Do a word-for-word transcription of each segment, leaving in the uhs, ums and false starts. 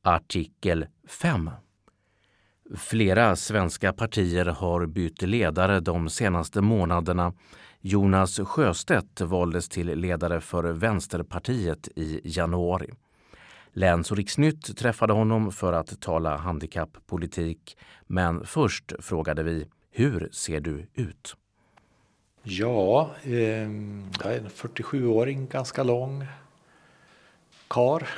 Artikel fem. Flera svenska partier har bytt ledare de senaste månaderna. Jonas Sjöstedt valdes till ledare för Vänsterpartiet i januari. Läns- och Riksnytt träffade honom för att tala handikapppolitik. Men först frågade vi, hur ser du ut? Ja, eh, jag är en fyrtiosjuåring, ganska lång kar.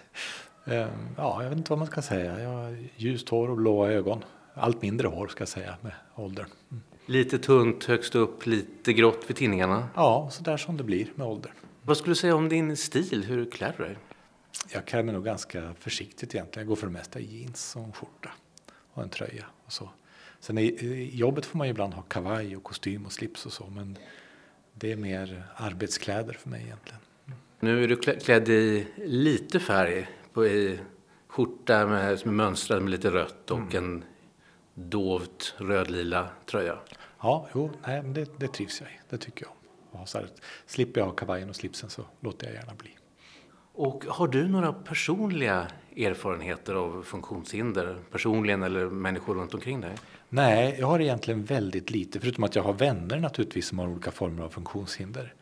eh, ja, jag vet inte vad man ska säga. Jag har ljust hår och blåa ögon. Allt mindre hår ska jag säga med åldern. Mm. Lite tunt högst upp, lite grått vid tinningarna. Ja, så där som det blir med åldern. Vad skulle du säga om din stil? Hur klär du dig? Jag klär mig nog ganska försiktigt egentligen. Jag går för det mesta i jeans och en skjorta och en tröja och så. Sen i, i jobbet får man ju ibland ha kavaj och kostym och slips och så, men det är mer arbetskläder för mig egentligen. Mm. Nu är du klädd i lite färg på i skjorta med, som är mönstrad med lite rött och mm. en dovt rödlila tröja. Ja, jo, nej, men det, det trivs jag i. Det tycker jag om. Och så här, slipper jag ha kavajen och slipsen så låter jag gärna bli. Och har du några personliga erfarenheter av funktionshinder? Personligen eller människor runt omkring dig? Nej, jag har egentligen väldigt lite. Förutom att jag har vänner naturligtvis som har olika former av funktionshinder.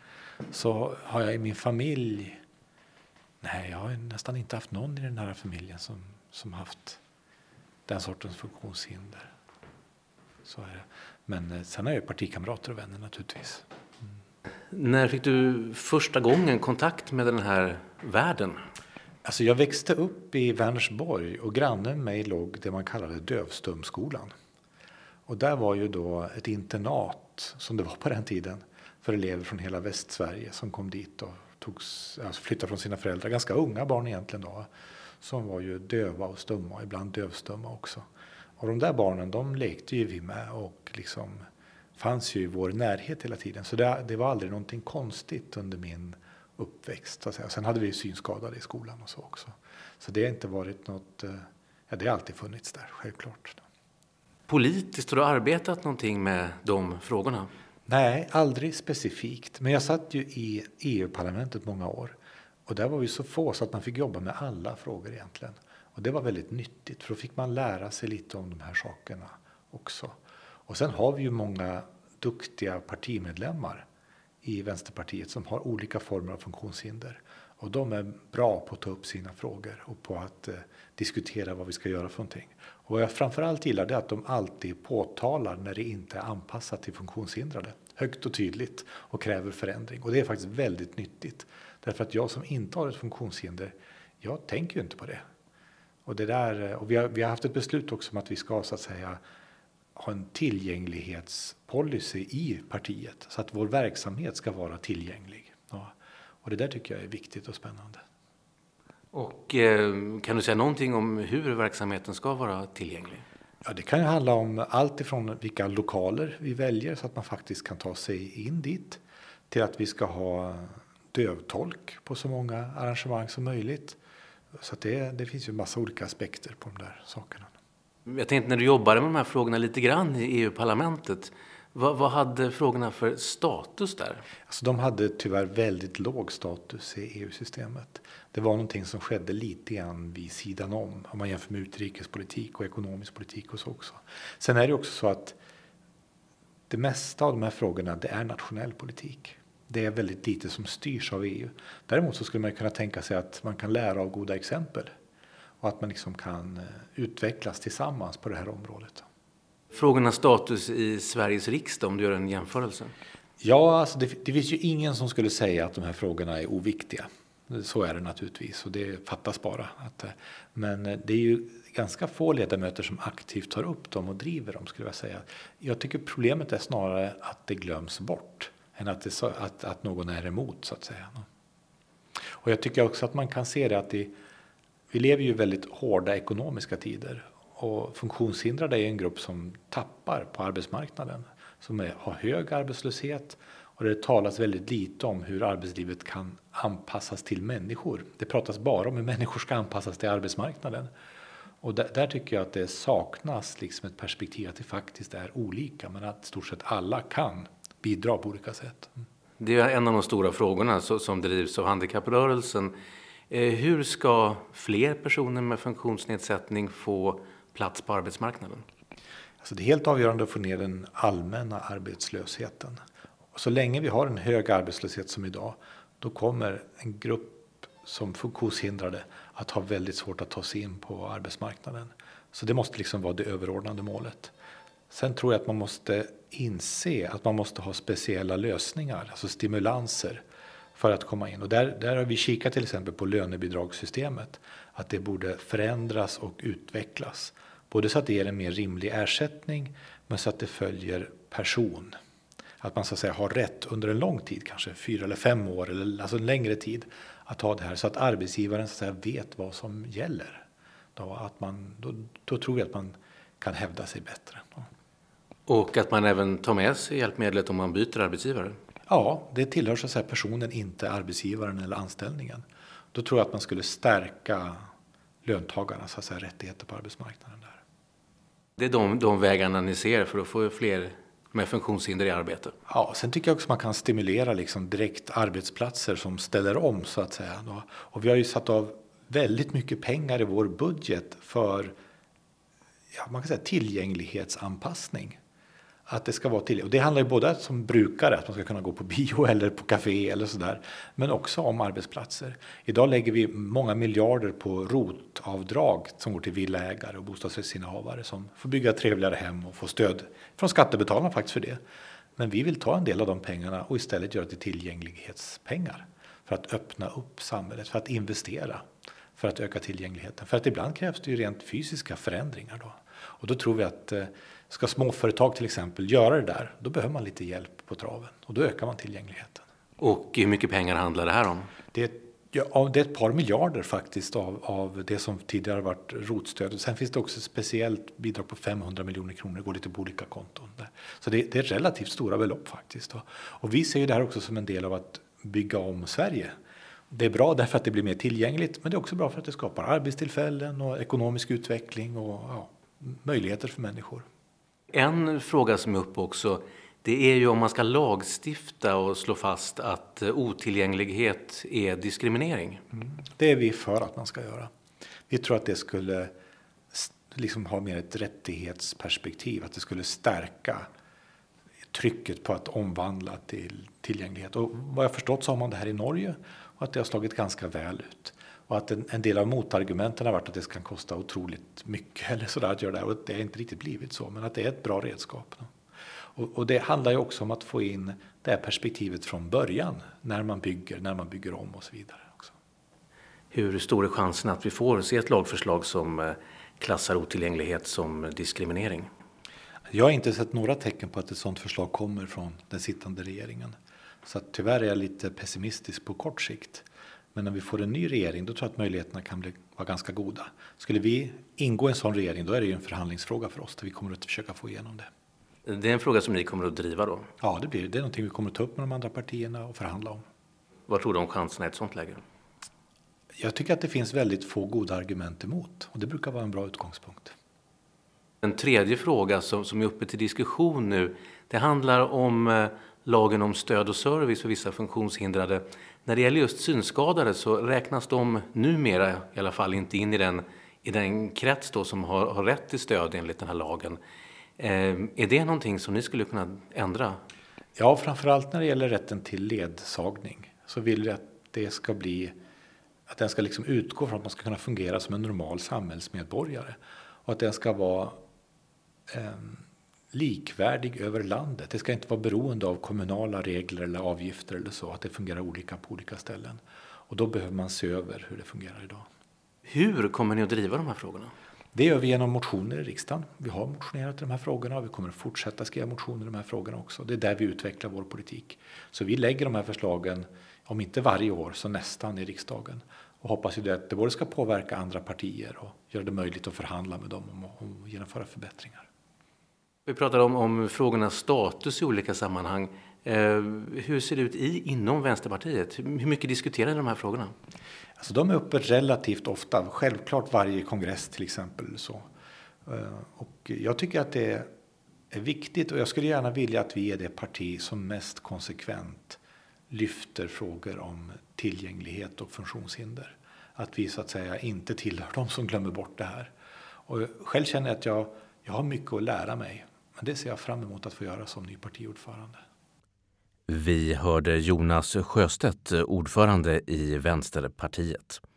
Så har jag i min familj... Nej, jag har nästan inte haft någon i den här familjen som, som haft den sortens funktionshinder. Så är det. Men sen har jag partikamrater och vänner naturligtvis. Mm. När fick du första gången kontakt med den här världen? Alltså jag växte upp i Vänersborg och grannen mig låg det man kallade Dövstumskolan. Och där var ju då ett internat, som det var på den tiden, för elever från hela Västsverige som kom dit och togs, alltså flyttade från sina föräldrar. Ganska unga barn egentligen då, som var ju döva och stumma och ibland dövstumma också. Och de där barnen, de lekte ju vi med och liksom fanns ju i vår närhet hela tiden. Så det, det var aldrig någonting konstigt under min uppväxt. Så att säga. Sen hade vi ju synskadade i skolan och så också. Så det har inte varit något, ja det har alltid funnits där, självklart. Politiskt har du arbetat någonting med de frågorna? Nej, aldrig specifikt. Men jag satt ju i E U-parlamentet många år. Och där var vi så få så att man fick jobba med alla frågor egentligen. Och det var väldigt nyttigt, för då fick man lära sig lite om de här sakerna också. Och sen har vi ju många duktiga partimedlemmar i Vänsterpartiet som har olika former av funktionshinder. Och de är bra på att ta upp sina frågor och på att eh, diskutera vad vi ska göra för någonting. Och vad jag framförallt gillar det är att de alltid påtalar när det inte är anpassat till funktionshindrade. Högt och tydligt och kräver förändring. Och det är faktiskt väldigt nyttigt. Därför att jag som inte har ett funktionshinder, jag tänker ju inte på det. Och, det där, och vi, har, vi har haft ett beslut också om att vi ska så att säga ha en tillgänglighetspolicy i partiet. Så att vår verksamhet ska vara tillgänglig. Ja. Och det där tycker jag är viktigt och spännande. Och eh, kan du säga någonting om hur verksamheten ska vara tillgänglig? Ja, det kan ju handla om allt ifrån vilka lokaler vi väljer så att man faktiskt kan ta sig in dit. Till att vi ska ha dövtolk på så många arrangemang som möjligt. Så att det, det finns ju en massa olika aspekter på de där sakerna. Jag tänkte när du jobbade med de här frågorna lite grann i E U-parlamentet. Vad, vad hade frågorna för status där? Alltså de hade tyvärr väldigt låg status i E U-systemet. Det var någonting som skedde lite grann vid sidan om. Om man jämför med utrikespolitik och ekonomisk politik och så också. Sen är det också så att det mesta av de här frågorna det är nationell politik. Det är väldigt lite som styrs av E U. Däremot så skulle man kunna tänka sig att man kan lära av goda exempel. Och att man liksom kan utvecklas tillsammans på det här området. Frågornas status i Sveriges riksdag om du gör en jämförelse? Ja, alltså det, det finns ju ingen som skulle säga att de här frågorna är oviktiga. Så är det naturligtvis och det fattas bara. Att, men det är ju ganska få ledamöter som aktivt tar upp dem och driver dem skulle jag säga. Jag tycker problemet är snarare att det glöms bort än att, det, att, att någon är emot så att säga. Och jag tycker också att man kan se det att det, vi lever ju väldigt hårda ekonomiska tider. Och funktionshindrade är en grupp som tappar på arbetsmarknaden. Som är, har hög arbetslöshet och det talas väldigt lite om hur arbetslivet kan anpassas till människor. Det pratas bara om hur människor ska anpassas till arbetsmarknaden. Och där, där tycker jag att det saknas liksom ett perspektiv att det faktiskt är olika. Men att stort sett alla kan bidra på olika sätt. Mm. Det är en av de stora frågorna som drivs av handikapprörelsen. Hur ska fler personer med funktionsnedsättning få plats på arbetsmarknaden? Alltså det är helt avgörande att få ner den allmänna arbetslösheten. Och så länge vi har en hög arbetslöshet som idag, då kommer en grupp som funktionshindrade att ha väldigt svårt att ta sig in på arbetsmarknaden. Så det måste liksom vara det överordnade målet. Sen tror jag att man måste inse att man måste ha speciella lösningar, alltså stimulanser för att komma in. Och där, där har vi kikat till exempel på lönebidragssystemet, att det borde förändras och utvecklas. Både så att det ger en mer rimlig ersättning, men så att det följer person. Att man så att säga har rätt under en lång tid, kanske fyra eller fem år, eller alltså en längre tid, att ha det här så att arbetsgivaren så att säga vet vad som gäller. Då, att man, då, då tror jag att man kan hävda sig bättre. Då. Och att man även tar med sig hjälpmedlet om man byter arbetsgivare? Ja, det tillhör så att säga personen, inte arbetsgivaren eller anställningen. Då tror jag att man skulle stärka löntagarnas så att säga, rättigheter på arbetsmarknaden där. Det är de, de vägarna ni ser för att få fler med funktionshinder i arbete? Ja, sen tycker jag också att man kan stimulera liksom direkt arbetsplatser som ställer om så att säga. Då. Och vi har ju satt av väldigt mycket pengar i vår budget för ja, man kan säga tillgänglighetsanpassning. Att det ska vara tillgängligt. Och det handlar ju både som brukare, att man ska kunna gå på bio eller på café eller sådär. Men också om arbetsplatser. Idag lägger vi många miljarder på rotavdrag som går till villaägare och bostadsrättsinnehavare som får bygga trevligare hem och få stöd från skattebetalarna faktiskt för det. Men vi vill ta en del av de pengarna och istället göra det till tillgänglighetspengar. För att öppna upp samhället, för att investera, för att öka tillgängligheten. För att ibland krävs det ju rent fysiska förändringar då. Och då tror vi att ska småföretag till exempel göra det där, då behöver man lite hjälp på traven. Och då ökar man tillgängligheten. Och hur mycket pengar handlar det här om? Det är, ja, det är ett par miljarder faktiskt av, av det som tidigare varit rotstöd. Och sen finns det också ett speciellt bidrag på femhundra miljoner kronor. Det går lite på olika konton. Där. Så det, det är relativt stora belopp faktiskt. Då. Och vi ser ju det här också som en del av att bygga om Sverige. Det är bra därför att det blir mer tillgängligt. Men det är också bra för att det skapar arbetstillfällen och ekonomisk utveckling och ja, möjligheter för människor. En fråga som är uppe också, det är ju om man ska lagstifta och slå fast att otillgänglighet är diskriminering. Mm. Det är vi för att man ska göra. Vi tror att det skulle liksom ha mer ett rättighetsperspektiv, att det skulle stärka trycket på att omvandla till tillgänglighet. Och vad jag förstått så har man det här i Norge och att det har slagit ganska väl ut. Och att en, en del av motargumenten har varit att det kan kosta otroligt mycket eller sådär att göra det. Och det har inte riktigt blivit så, men att det är ett bra redskap. Och, och det handlar ju också om att få in det här perspektivet från början. När man bygger, när man bygger om och så vidare också. Hur stor är chansen att vi får se ett lagförslag som klassar otillgänglighet som diskriminering? Jag har inte sett några tecken på att ett sådant förslag kommer från den sittande regeringen. Så att tyvärr är jag lite pessimistisk på kort sikt. Men när vi får en ny regering, då tror jag att möjligheterna kan bli, vara ganska goda. Skulle vi ingå i en sån regering, då är det ju en förhandlingsfråga för oss. Där vi kommer att försöka få igenom det. Det är en fråga som ni kommer att driva då? Ja, det blir det. Det är någonting vi kommer att ta upp med de andra partierna och förhandla om. Vad tror du om chanserna i ett sånt läge? Jag tycker att det finns väldigt få goda argument emot. Och det brukar vara en bra utgångspunkt. En tredje fråga som, som är uppe till diskussion nu, det handlar om eh, lagen om stöd och service för vissa funktionshindrade. När det gäller just synskadade så räknas de numera i alla fall inte in i den, i den krets då som har, har rätt till stöd enligt den här lagen. Eh, är det någonting som ni skulle kunna ändra? Ja, framförallt när det gäller rätten till ledsagning så vill vi att det ska bli, att den ska liksom utgå från att man ska kunna fungera som en normal samhällsmedborgare. Och att den ska vara eh, likvärdig över landet. Det ska inte vara beroende av kommunala regler eller avgifter eller så. Att det fungerar olika på olika ställen. Och då behöver man se över hur det fungerar idag. Hur kommer ni att driva de här frågorna? Det gör vi genom motioner i riksdagen. Vi har motionerat i de här frågorna och vi kommer att fortsätta skriva motioner i de här frågorna också. Det är där vi utvecklar vår politik. Så vi lägger de här förslagen, om inte varje år, så nästan i riksdagen. Och hoppas ju att det både ska påverka andra partier och göra det möjligt att förhandla med dem om att genomföra förbättringar. Vi pratar om, om frågornas status i olika sammanhang. Eh, hur ser det ut i, inom Vänsterpartiet? Hur mycket diskuterar de här frågorna? Alltså de är uppe relativt ofta, självklart varje kongress till exempel. Så. Och jag tycker att det är viktigt och jag skulle gärna vilja att vi är det parti som mest konsekvent lyfter frågor om tillgänglighet och funktionshinder. att vi så att säga inte tillhör de som glömmer bort det här. Och själv känner jag att jag, jag har mycket att lära mig. Men det ser jag fram emot att få göra som ny partiordförande. Vi hörde Jonas Sjöstedt, ordförande i Vänsterpartiet.